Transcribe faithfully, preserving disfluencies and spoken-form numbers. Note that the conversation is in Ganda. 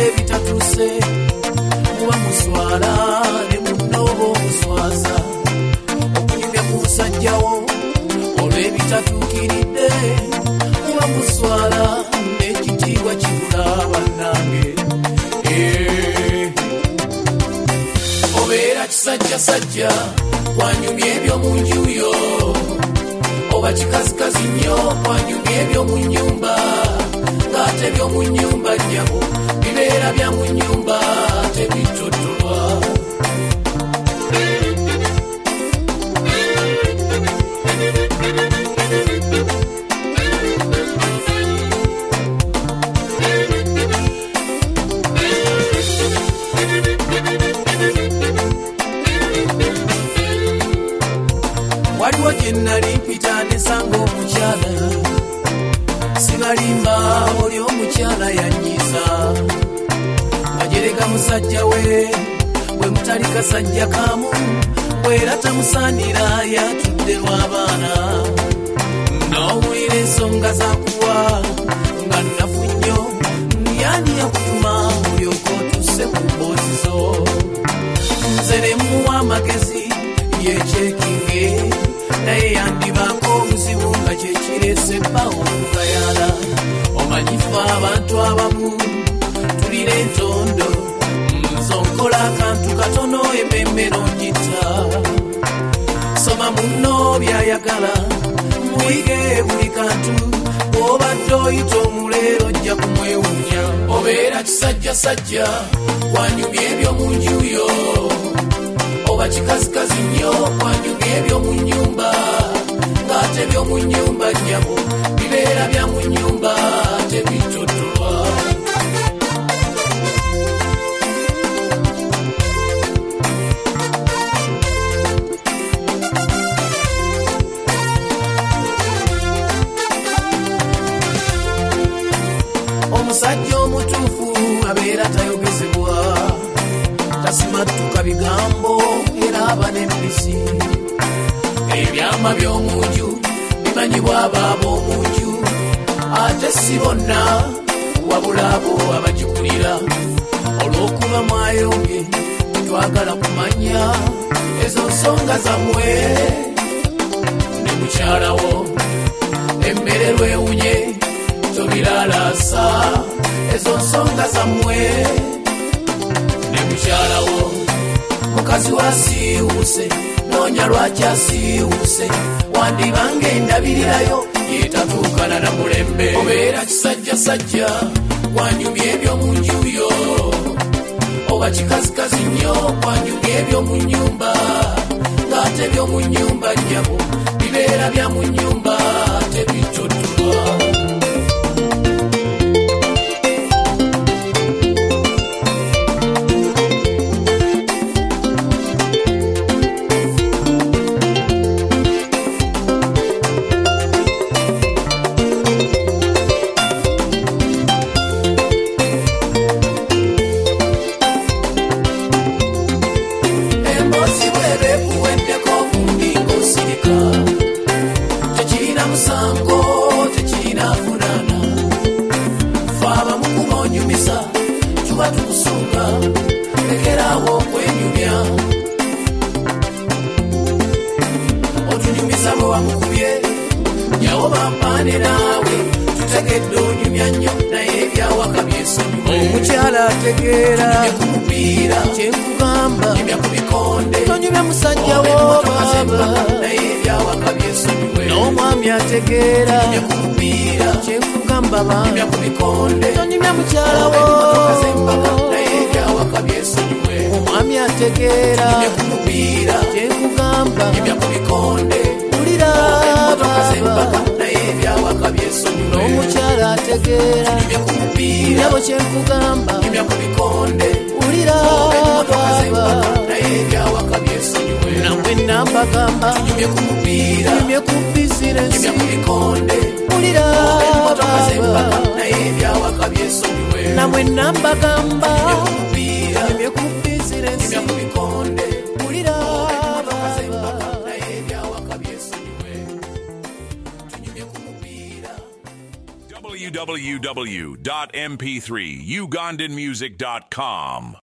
bitatuse muba muswala ne munnobo muswaza okunyumya ku musajjawo olw'ebitatuukiridde muba muswala n'ekitiibwa kibula bannange obeera kisajjasajja wanyumya ebyo mu njuyo oba kikazikazi nnyo wanyumya ebyo mu nnyumba ng'ate byo mu nnyumba nnyabo bibeera bya mu nnyumba tebitottolwa waliwo gye nnali mpita nesanga omukyala sibalimba oli omukyala yanyiza ajereka musajja we bwe mutali kasajja kamu bwera tamusaanira yatudde lw'abaana n'owulira ensonga zakuwa nga nnafu nnyo yani yakutuma olyoka otuse mu mboozi zo nze ne mmuwa amagezi yeekyekinge naye yandibaako obuzibu nga kyekirese bbawo okugayala omanyifu abantu abamu tulina entondo nzonkola akantu katono ememmero ngitta soma munno byayagala muyige buli kantu bw'obadde oyita omuleero ojja kumwewunya obeera kisajjasajja wanyumya ebyo mu njuyo oba kikazikazi nnyo wanyumya ebyo mu nnyumba ng'ate byo mu nnyumba nnyabo bibeera bya mu nnyumba tebitottolwa omusajja omutuufu abeera tayogezebwa tasimattuka bigambo era aba n'empisi ebyama by'omunju bimanyibwa abaabo omunju ate si bonna wabula abo abagikulira olw'okuba mwayombye twagala kumanya ezo nsonga zammwe ne mukyalawo emmere lwewunye tobiralaasa ezo nsonga zammwe ne mukyalawo mukazi wasiiwuse noonya lwaki asiiwuse wandibanga endabirirayo yetatuukana na mulembe obeera kisajjasajja wanyumya ebyo mu njuyo oba kikazikazi nnyo wanyumya ebyo mu nnyumba ng'ate byo mu nnyumba nnyabo bibeera bya mu nnyumba tebitottolwa omukyala ategeera kumupiira kyenkugamba tonyumya musajja wo n'omwami ategeera kyenkugamba tonyumya mukyala wo omwami ategeera kyenkugamba wulira n'omukyala ategeera nyabo kyenkugamba wulira namwe nambagamba nyumye ku bizinesi wulira namwe nambagamba nyumye ku bizinesi wulira w w w dot m p three ugandan music dot com.